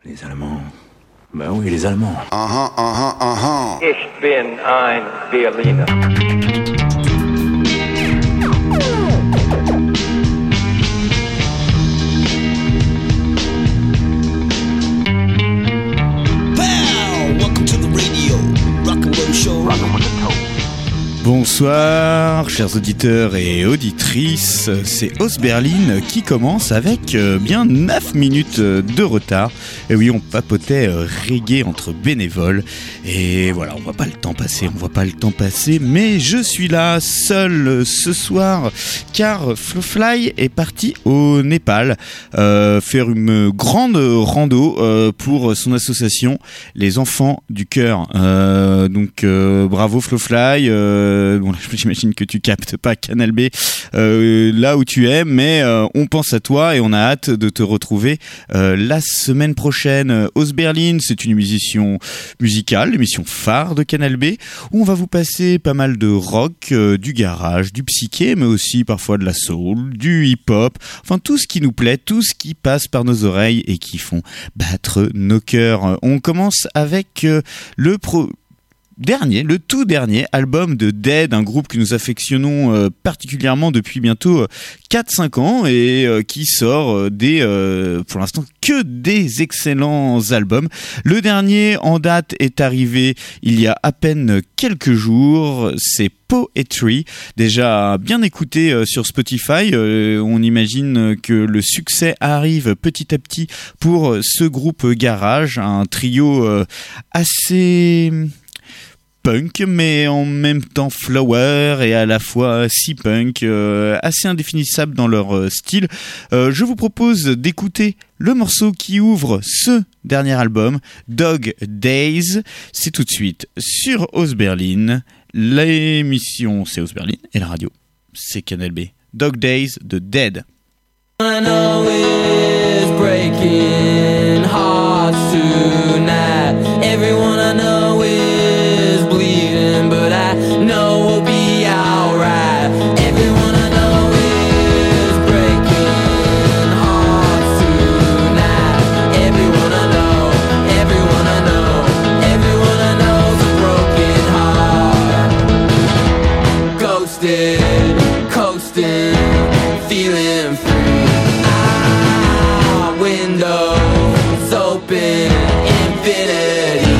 Les Allemands. Ben oui, les Allemands. Ich bin ein Berliner. Welcome to the radio, rock and roll show. Bonsoir, chers auditeurs et auditrices, c'est Os Berlin qui commence avec bien 9 minutes de retard. Et oui, on papotait reggae entre bénévoles. Et voilà, on voit pas le temps passer, mais je suis là seul ce soir car Flowfly est parti au Népal faire une grande rando pour son association Les Enfants du Cœur. Donc bravo Flowfly. Bon, là, j'imagine que tu captes pas Canal B là où tu es, mais on pense à toi et on a hâte de te retrouver la semaine prochaine. Os Berlin, c'est une émission musicale, l'émission phare de Canal B, où on va vous passer pas mal de rock, du garage, du psyché, mais aussi parfois de la soul, du hip-hop, enfin tout ce qui nous plaît, tout ce qui passe par nos oreilles et qui font battre nos cœurs. On commence avec le tout dernier album de Dead, un groupe que nous affectionnons particulièrement depuis bientôt 4-5 ans et qui sort pour l'instant que des excellents albums. Le dernier en date est arrivé il y a à peine quelques jours, c'est Poetry, déjà bien écouté sur Spotify. On imagine que le succès arrive petit à petit pour ce groupe garage, un trio assez punk mais en même temps flower et à la fois si punk, assez indéfinissable dans leur style. Je vous propose d'écouter le morceau qui ouvre ce dernier album, Dog Days. C'est tout de suite sur Os Berlin. L'émission c'est Os Berlin et la radio c'est Canal B. Dog Days de Dead. I know it's breaking hearts tonight. Everyone I know is bleeding, but I know we'll be alright. Everyone I know is breaking hearts tonight. Everyone I know, everyone I know, everyone I know's a broken heart. Ghosted, coasting, feeling free. Windows open, infinity.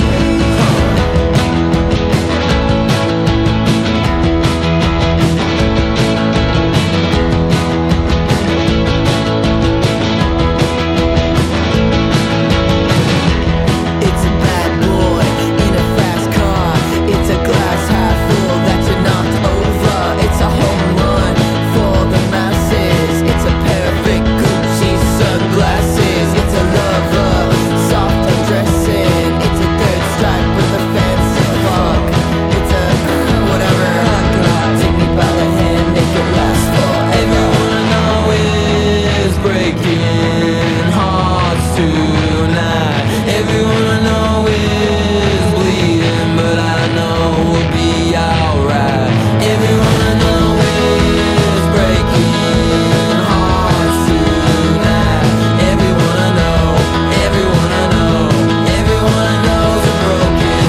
It's a bad boy in a fast car. It's a glass half full that you're knocked over. It's a home run for the masses. It's a perfect Gucci sunglasses. It's a lover, soft undressing. It's a third stripe with a fancy fuck. It's a whatever. Take me by the hand, make it last for everyone I know is breaking hearts tonight. Everyone I know is bleeding, but I know we'll be alright. Everyone I know is breaking hearts tonight. Everyone I know, everyone I know, everyone I know's a broken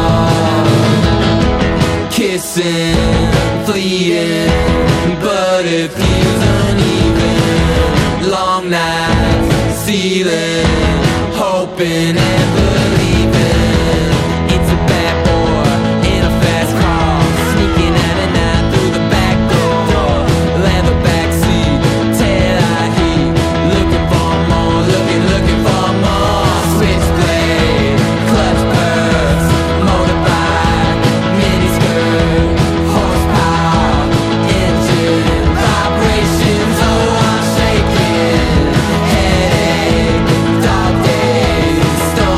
heart. Kissing, fleeing, but it feels uneven. Long nights, ceiling, hoping and believing. It's a bad boy in a fast car, sneaking out at night through the back door. Leather backseat, tail heat, looking for more, looking for more. Switchblade, clutch perks, motorbike, mini skirt, horsepower, engine, vibrations. Oh, I'm shaking, headache, dog days, storm.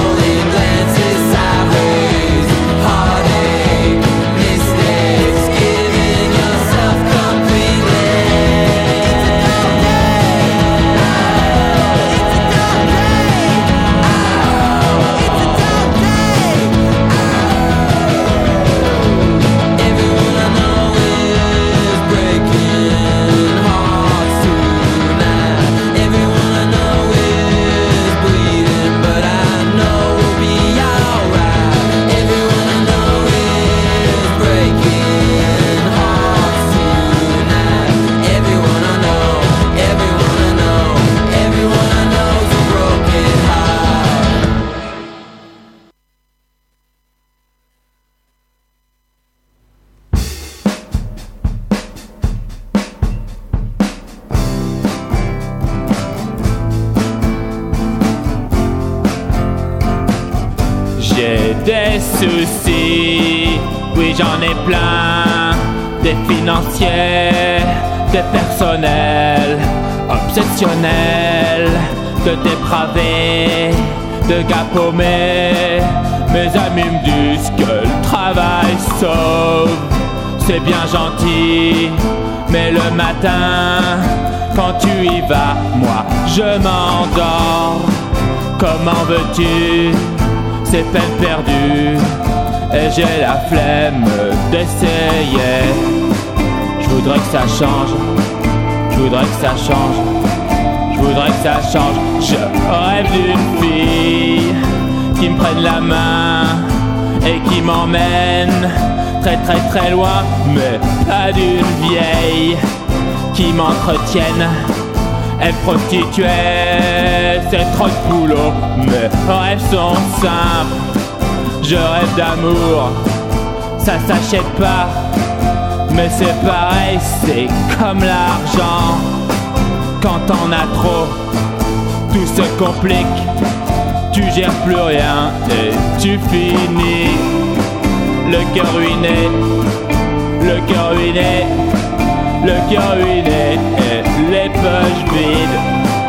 j'ai des soucis. Oui, j'en ai plein, des financiers, des personnels, obsessionnels, de dépravés, de gars paumés. Mes amis me disent que le travail sauve. C'est bien gentil, mais le matin, quand tu y vas, moi je m'endors. Comment veux-tu? C'est peine perdue, et j'ai la flemme d'essayer. Je voudrais que ça change, je voudrais que ça change, je voudrais que ça change. Je rêve d'une fille qui me prenne la main et qui m'emmène très très très loin, mais pas d'une vieille qui m'entretienne. Être prostituée, c'est trop de boulot. Mes rêves sont simples, je rêve d'amour, ça s'achète pas, mais c'est pareil, c'est comme l'argent. Quand t'en as trop, tout se complique, tu gères plus rien et tu finis le cœur ruiné, le cœur ruiné, le cœur ruiné et les poches vides.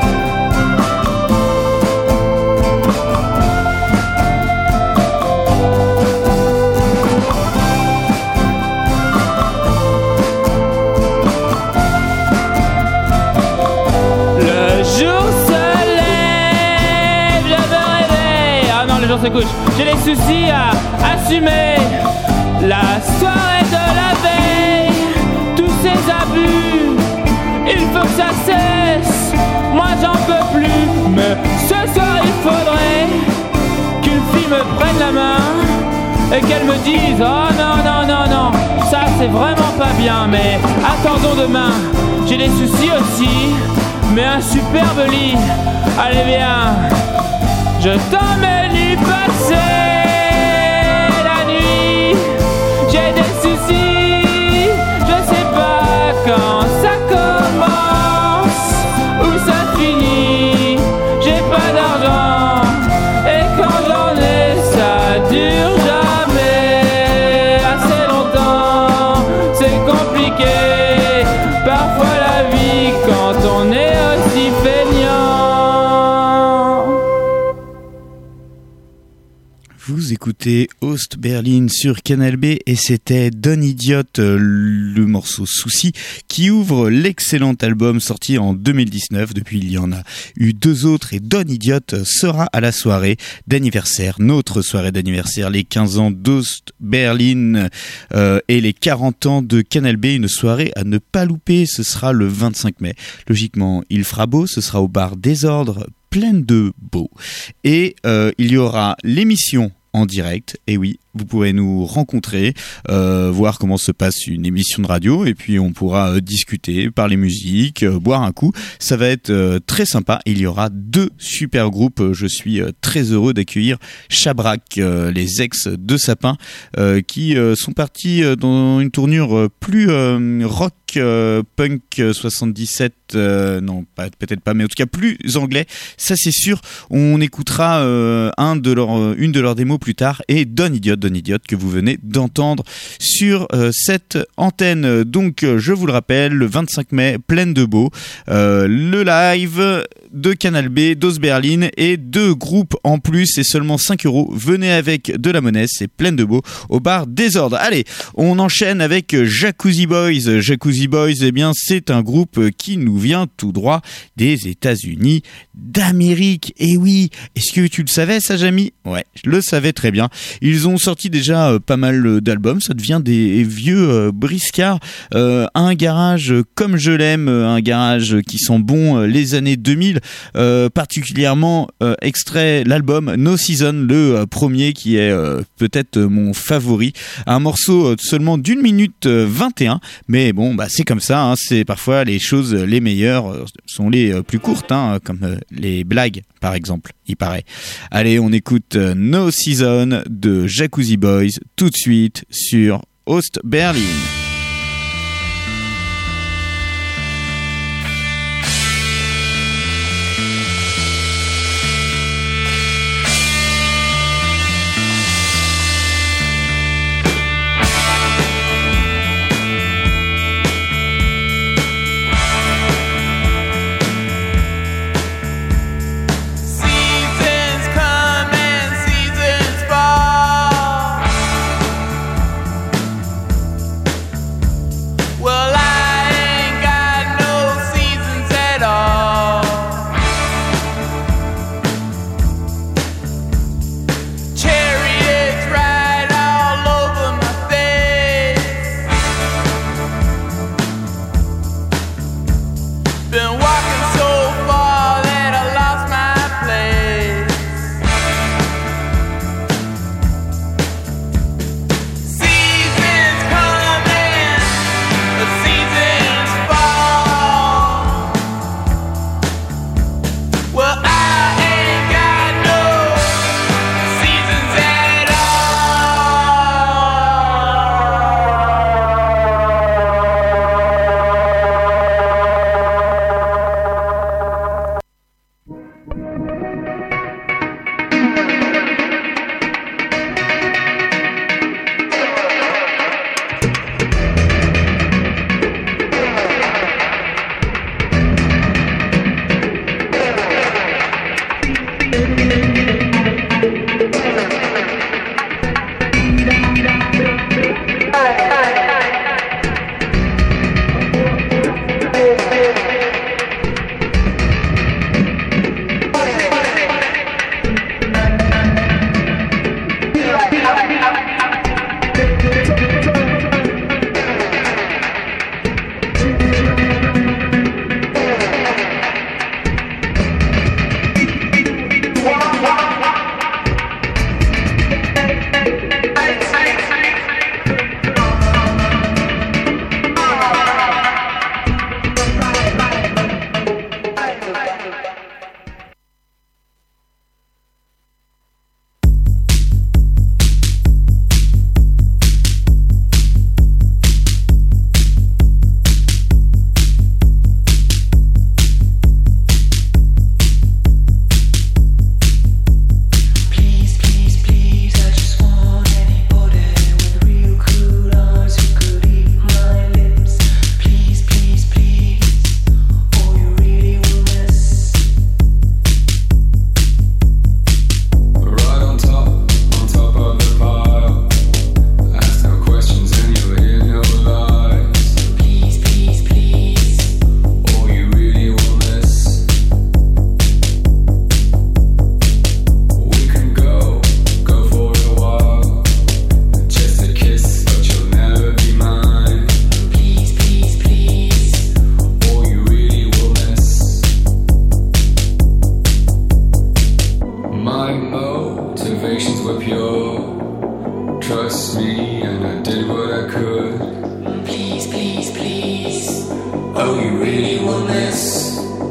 Le jour se lève, je me réveille. Ah non, le jour se couche. J'ai des soucis à assumer. La soirée de la veille, tous ces abus, il faut que ça cesse. Moi j'en peux plus, mais ce soir il faudrait qu'une fille me prenne la main et qu'elle me dise: oh non, non, non, non, ça c'est vraiment pas bien, mais attendons demain. J'ai des soucis aussi, mais un superbe lit. Allez viens, je t'emmène y passer. J'ai des soucis, je sais pas quand ça commence, où ça finit, j'ai pas d'argent, et quand j'en ai, ça dure jamais assez longtemps, c'est compliqué, parfois la vie quand on est aussi feignant. Vous écoutez Ostberlin sur Canal B et c'était Don Idiot, le morceau Souci, qui ouvre l'excellent album sorti en 2019. Depuis, il y en a eu deux autres et Don Idiot sera à la soirée d'anniversaire, notre soirée d'anniversaire, les 15 ans d'Ostberlin et les 40 ans de Canal B, une soirée à ne pas louper. Ce sera le 25 mai. Logiquement, il fera beau, ce sera au bar Désordre, pleine de beau. Et il y aura l'émission en direct, et oui, vous pourrez nous rencontrer, voir comment se passe une émission de radio, et puis on pourra discuter, parler musique, boire un coup. Ça va être très sympa. Il y aura deux super groupes. Je suis très heureux d'accueillir Chabrak, les ex de Sapin, qui sont partis dans une tournure plus rock, punk 77, non peut-être pas, mais en tout cas plus anglais, ça c'est sûr. On écoutera une de leurs démos plus tard, et Don Idiot que vous venez d'entendre sur cette antenne. Donc je vous le rappelle, le 25 mai, pleine de beau, le live de Canal B, d'Ostberlin, et deux groupes en plus, et seulement 5 €. Venez avec de la monnaie, c'est pleine de beau, au bar Désordre. Allez, on enchaîne avec Jacuzzi Boys. Jacuzzi Boys, eh bien, c'est un groupe qui nous vient tout droit des États-Unis d'Amérique. Et oui, est-ce que tu le savais ça, Jamy? Ouais, je le savais très bien. Ils ont sorti déjà pas mal d'albums, ça devient des vieux briscards. Un garage comme je l'aime, un garage qui sent bon les années 2000, particulièrement extrait l'album No Season, le premier qui est peut-être mon favori. Un morceau seulement d'1 minute 21, mais bon, bah c'est comme ça, hein, c'est parfois les choses les meilleures sont les plus courtes, hein, comme les blagues par exemple, il paraît. Allez, on écoute No Season de Jacuzzi Boys tout de suite sur Ostberlin. My motivations were pure. Trust me, and I did what I could. Please, please, please. Oh, you really will miss.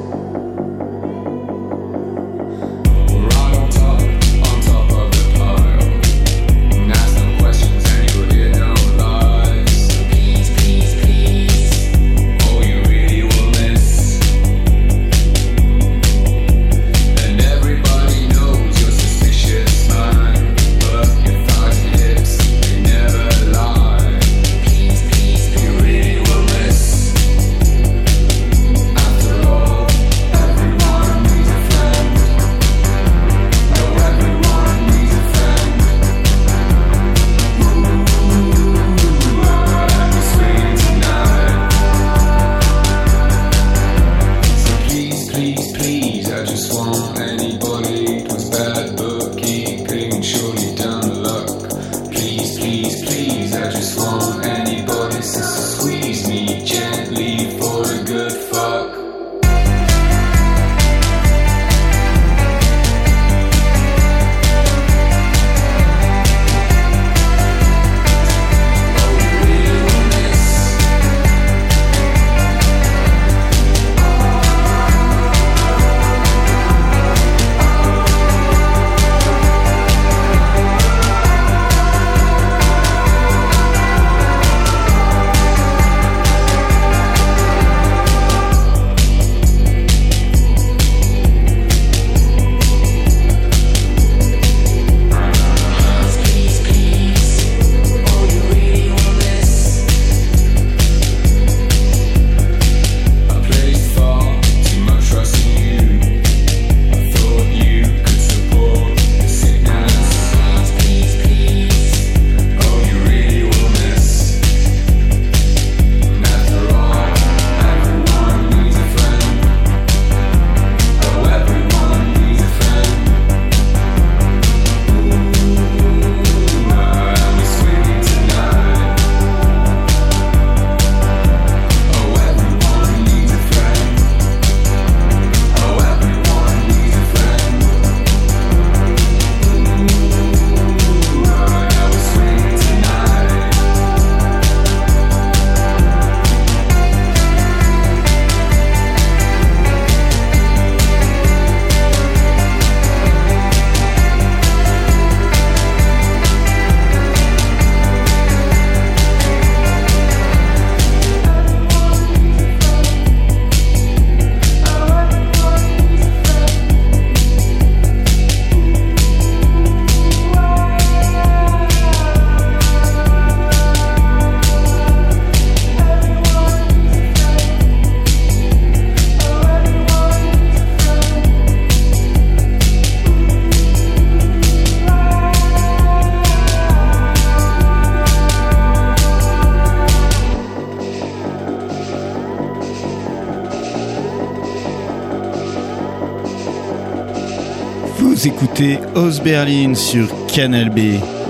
Vous écoutez Osberlin sur Canal B.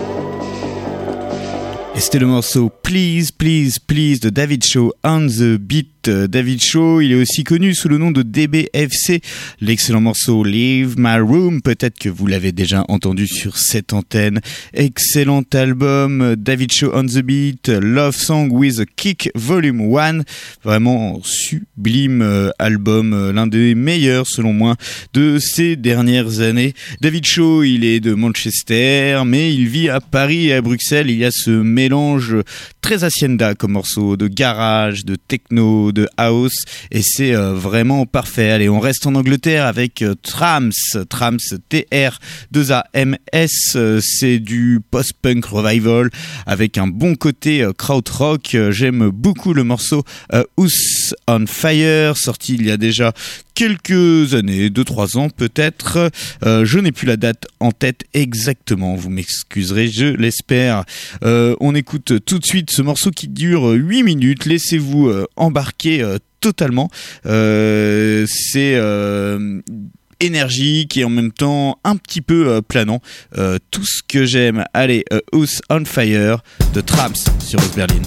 Et c'était le morceau Please, Please, Please de David Shaw on the Beat. David Shaw, il est aussi connu sous le nom de DBFC. L'excellent morceau Leave My Room, peut-être que vous l'avez déjà entendu sur cette antenne. Excellent album, David Shaw on the Beat, Love Song with a Kick Volume 1. Vraiment sublime album, l'un des meilleurs selon moi de ces dernières années. David Shaw, il est de Manchester, mais il vit à Paris et à Bruxelles. Il y a ce mélange très hacienda comme morceau, de garage, de techno, de house, et c'est vraiment parfait. Allez, on reste en Angleterre avec Trams, T-R-2-A-M-S, c'est du post-punk revival avec un bon côté krautrock. J'aime beaucoup le morceau House on Fire, sorti il y a déjà quelques années, 2-3 ans peut-être. Je n'ai plus la date en tête exactement, vous m'excuserez, je l'espère. On écoute tout de suite ce morceau qui dure 8 minutes. Laissez-vous embarquer totalement. C'est énergique et en même temps un petit peu planant. Tout ce que j'aime. Allez, House on Fire de Trams sur Osberlin.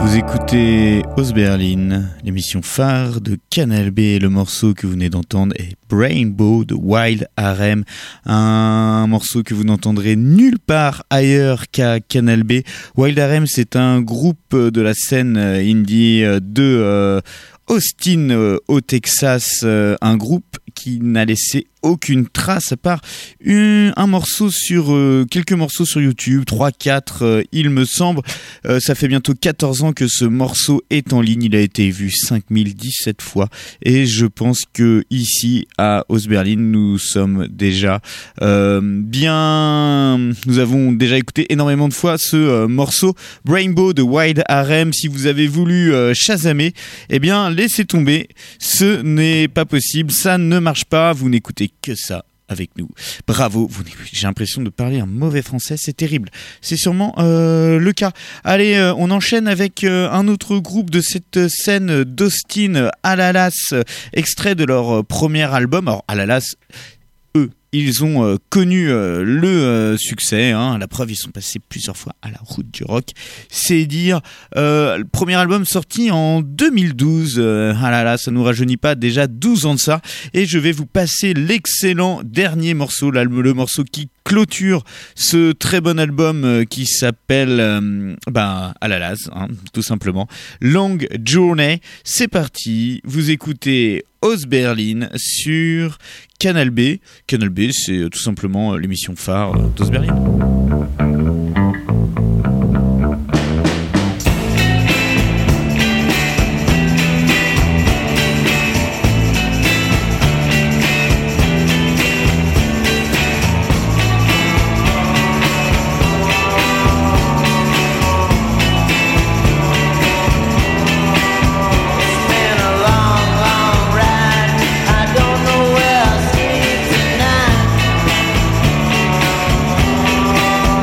Vous écoutez Osberlin, l'émission phare de Canal B. Le morceau que vous venez d'entendre est Rainbow de Wild RM, un morceau que vous n'entendrez nulle part ailleurs qu'à Canal B. Wild RM, c'est un groupe de la scène indie de Austin au Texas, un groupe qui n'a laissé aucune trace à part un morceau sur quelques morceaux sur YouTube, 3-4 il me semble. Ça fait bientôt 14 ans que ce morceau est en ligne, il a été vu 5017 fois et je pense que ici à Osberlin nous sommes déjà nous avons déjà écouté énormément de fois ce morceau Rainbow de Wild RM. Si vous avez voulu chasamer, eh bien laissez tomber, ce n'est pas possible, ça ne marche pas, vous n'écoutez que ça avec nous. Bravo, j'ai l'impression de parler un mauvais français, c'est terrible. C'est sûrement le cas. Allez, on enchaîne avec un autre groupe de cette scène d'Austin, Alalas, extrait de leur premier album. Alors Alalas, eux, ils ont connu le succès, hein. La preuve, ils sont passés plusieurs fois à la route du rock. C'est dire, le premier album sorti en 2012. Ah là là, ça nous rajeunit pas, déjà 12 ans de ça. Et je vais vous passer l'excellent dernier morceau, le morceau qui clôture ce très bon album qui s'appelle Alalas, hein, tout simplement. Long Journey. C'est parti, vous écoutez Osberlin sur Canal B. Canal B, c'est tout simplement l'émission phare d'Osberlin. Tonight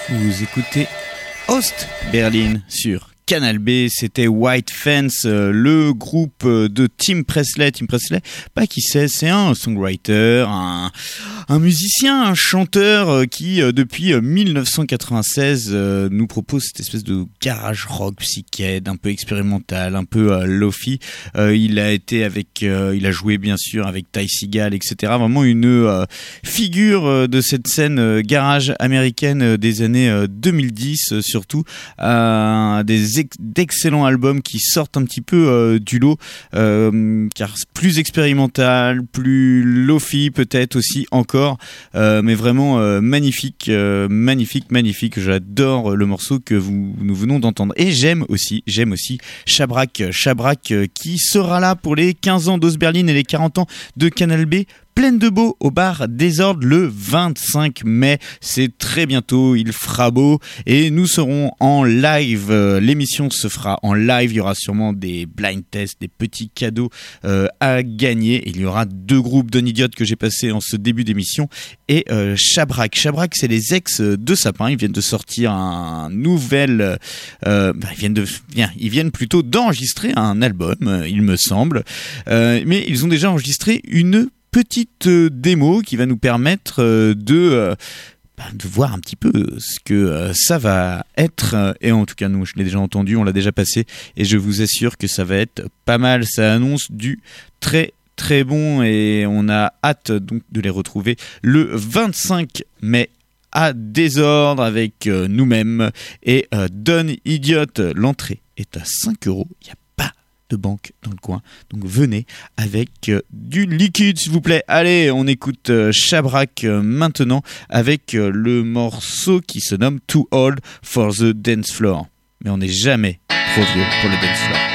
Vous écoutez Ostberlin sur Canal B, c'était White Fence, le groupe de Tim Presley. Tim Presley, pas qui c'est un songwriter, un musicien, un chanteur qui depuis 1996 nous propose cette espèce de garage rock psychédélique, un peu expérimental, un peu lo-fi. Il a joué bien sûr avec Ty Segall, etc. Vraiment une figure de cette scène garage américaine des années 2010 surtout. D'excellents albums qui sortent un petit peu du lot, car plus expérimental, plus lo-fi peut-être aussi encore, mais vraiment magnifique. J'adore le morceau que nous venons d'entendre. Et j'aime aussi Chabrak qui sera là pour les 15 ans d'Ostberlin et les 40 ans de Canal B. Pleine de beau au bar Désordre le 25 mai. C'est très bientôt, il fera beau et nous serons en live. L'émission se fera en live. Il y aura sûrement des blind tests, des petits cadeaux à gagner. Il y aura 2 groupes Don Idiot que j'ai passé en ce début d'émission et Chabrak. Chabrak, c'est les ex de Sapin. Ils viennent de sortir un nouvel... ils viennent plutôt d'enregistrer un album, il me semble. Mais ils ont déjà enregistré une petite démo qui va nous permettre de voir un petit peu ce que ça va être. Et en tout cas, nous, je l'ai déjà entendu, on l'a déjà passé, et je vous assure que ça va être pas mal. Ça annonce du très très bon, et on a hâte donc de les retrouver le 25 mai à Désordre avec nous-mêmes et Don Idiot. L'entrée est à 5€. Il y a de banque dans le coin, donc venez avec du liquide s'il vous plaît. Allez, on écoute Chabrak maintenant avec le morceau qui se nomme Too Old for the Dance Floor, mais on n'est jamais trop vieux pour le dance floor.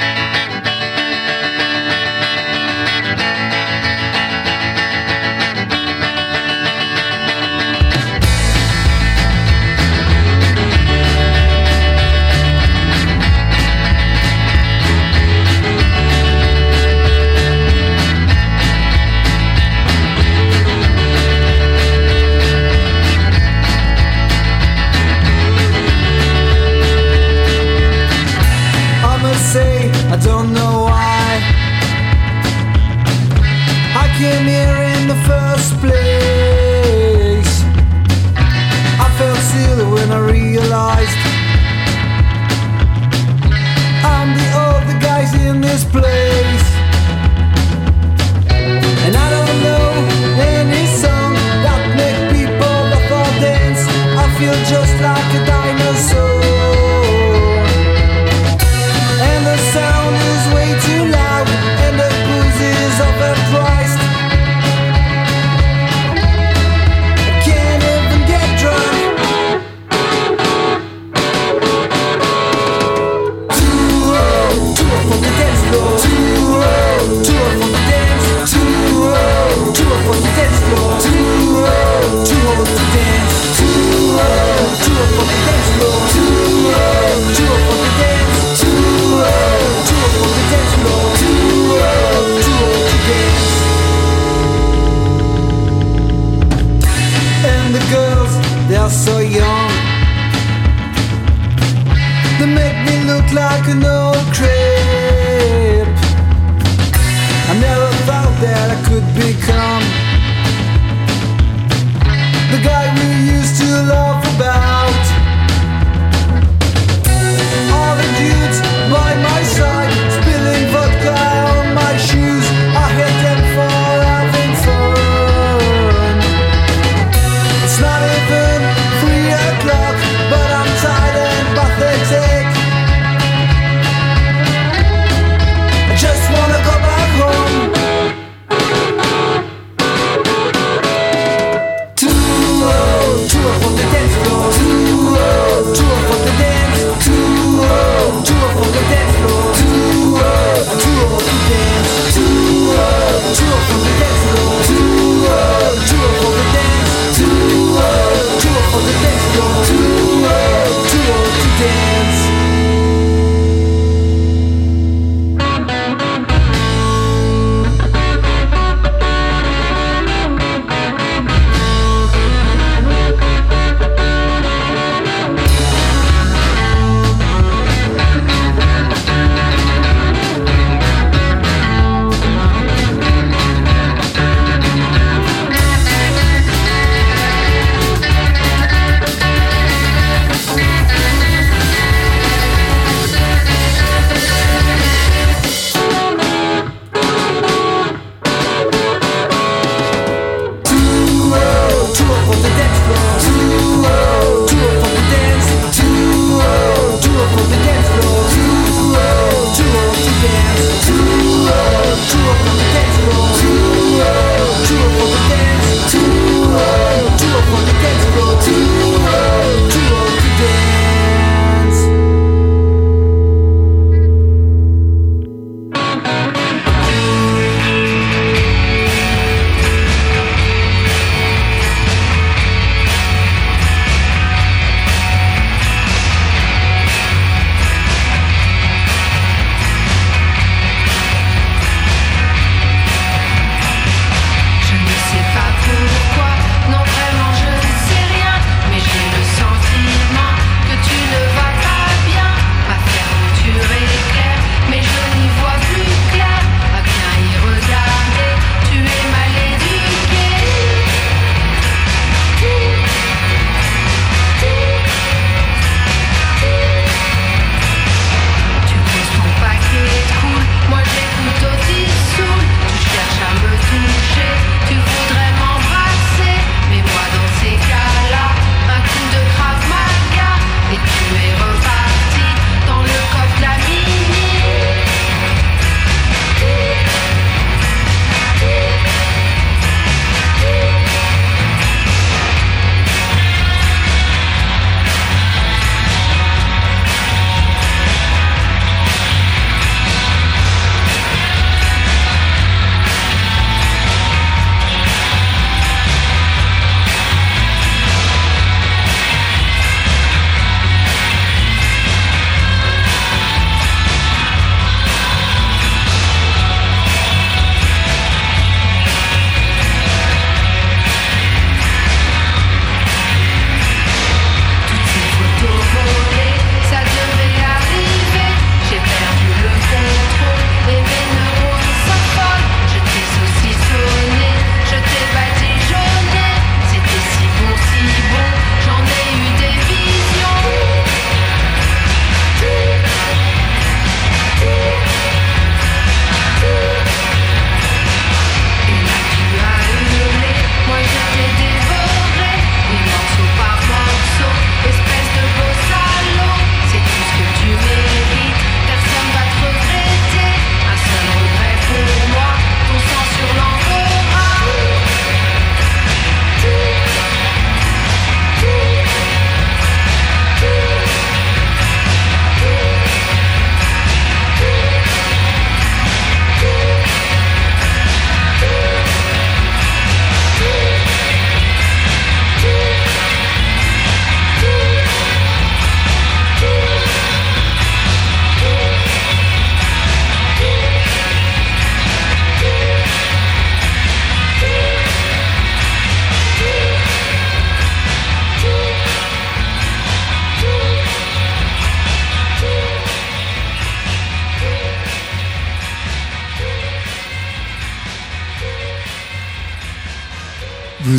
I don't know why I came here in the first place. I felt silly when I realized I'm the other guys in this place. And I don't know any song that make people laugh or dance. I feel just like a dinosaur. The sound is way too loud and the booze is overpriced. I can't even get drunk. Too old for the dance floor. Too old for the dance. Too old for the dance floor. Too old to dance. Too old for the dance floor. Too old for the dance. Too old for the dance floor. Too old to dance. And the girls, they are so young. They make me look like an old creep. I never thought that I could become the guy we used to laugh about. All the dudes by my side, spilling vodka on my shoes. I hate them for having fun. It's not even 3 o'clock, but I'm tired and pathetic.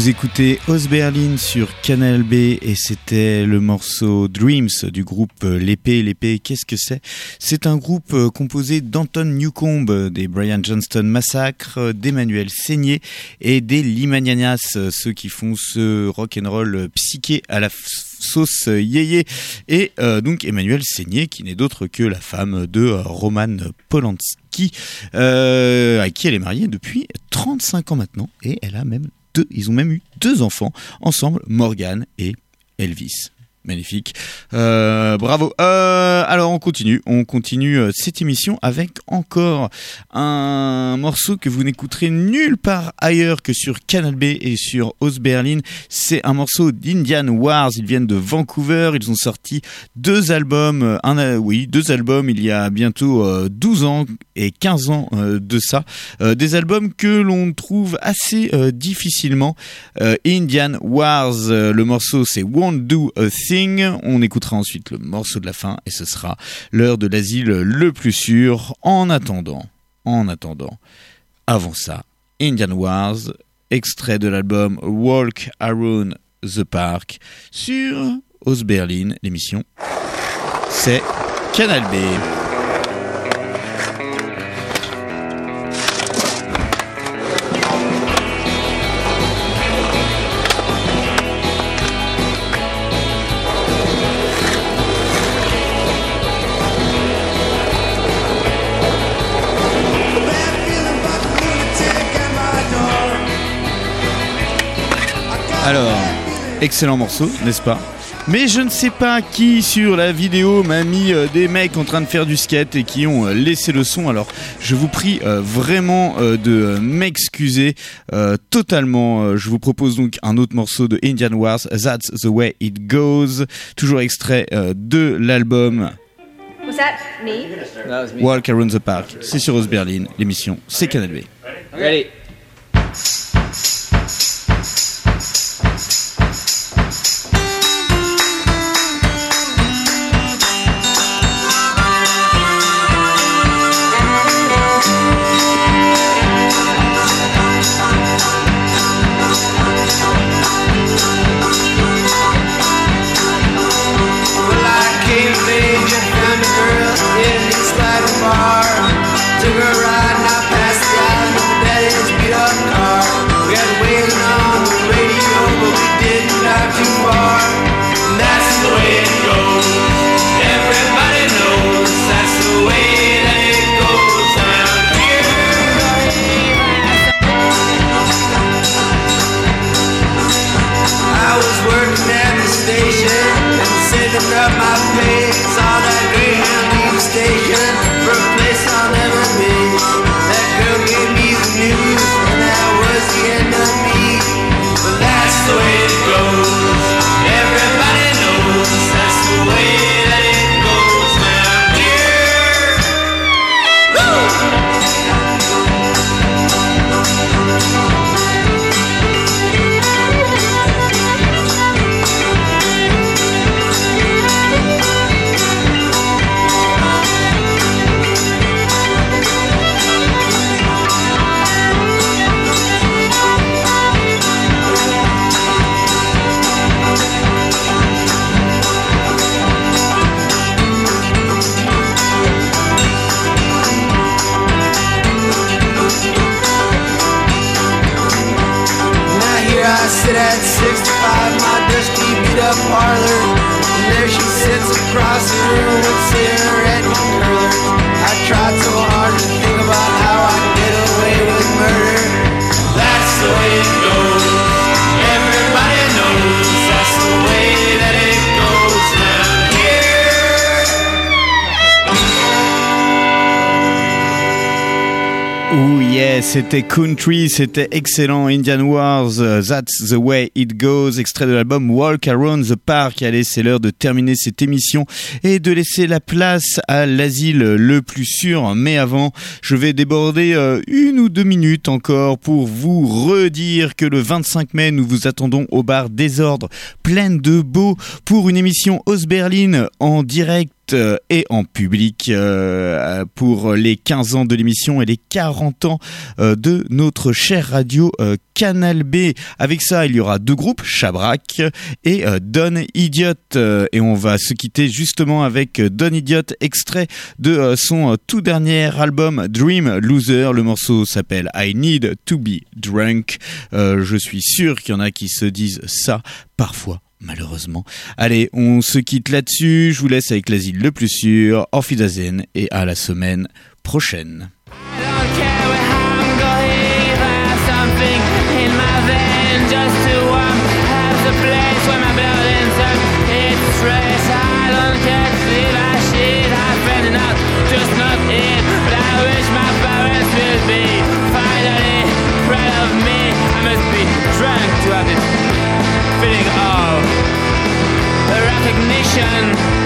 Vous écoutez Os-Berlin sur Canal B et c'était le morceau Dreams du groupe L'Épée. L'Épée, qu'est-ce que c'est ? C'est un groupe composé d'Anton Newcombe, des Brian Johnston Massacre, d'Emmanuel Seigné et des Limanianas, ceux qui font ce rock'n'roll psyché à la sauce yéyé. Et donc Emmanuel Seigné qui n'est d'autre que la femme de Roman Polanski, à qui elle est mariée depuis 35 ans maintenant et ils ont même eu 2 enfants ensemble, Morgan et Elvis. Magnifique. Bravo. Alors on continue cette émission avec encore un morceau que vous n'écouterez nulle part ailleurs que sur Canal B et sur Os-Berlin. C'est un morceau d'Indian Wars. Ils viennent de Vancouver. Ils ont sorti 2 albums. 2 albums il y a bientôt 12 ans et 15 ans de ça. Des albums que l'on trouve assez difficilement. Indian Wars, le morceau c'est Won't Do a Thing. On écoutera ensuite le morceau de la fin et ce sera l'heure de l'asile le plus sûr. En attendant, avant ça, Indian Wars, extrait de l'album Walk Around the Park sur Os-Berlin. L'émission, c'est Canal B. Alors, excellent morceau, n'est-ce pas ? Mais je ne sais pas qui sur la vidéo m'a mis des mecs en train de faire du skate et qui ont laissé le son. Alors je vous prie vraiment de m'excuser totalement. Je vous propose donc un autre morceau de Indian Wars, That's the Way It Goes, toujours extrait de l'album Was that me? Walk Around the Park. C'est sur Os-Berlin, l'émission c'est Canal B. Ready. Took a ride, now past the island, that is beat up car. sit at 65, my dusty beat up parlor. And there she sits across the room with cigarette and curlers. I tried so hard to think about how I'd get away with murder. That's the way it goes. Everybody knows that's the way that it goes down here. Oh yeah, c'était country, c'était excellent. Indian Wars, That's the Way It Goes, extrait de l'album Walk Around the Park. Allez, c'est l'heure de terminer cette émission et de laisser la place à l'asile le plus sûr. Mais avant, je vais déborder 1 ou 2 minutes encore pour vous redire que le 25 mai, nous vous attendons au bar Désordre, pleine de beaux, pour une émission Os-Berlin en direct et en public pour les 15 ans de l'émission et les 40 ans de notre chère radio Canal B. Avec ça, il y aura deux groupes, Chabrak et Don Idiot. Et on va se quitter justement avec Don Idiot, extrait de son tout dernier album Dream Loser. Le morceau s'appelle I Need to Be Drunk. Je suis sûr qu'il y en a qui se disent ça parfois, malheureusement. Allez, on se quitte là-dessus. Je vous laisse avec l'asile le plus sûr. Auf Wiedersehen et à la semaine prochaine. To have this feeling of recognition.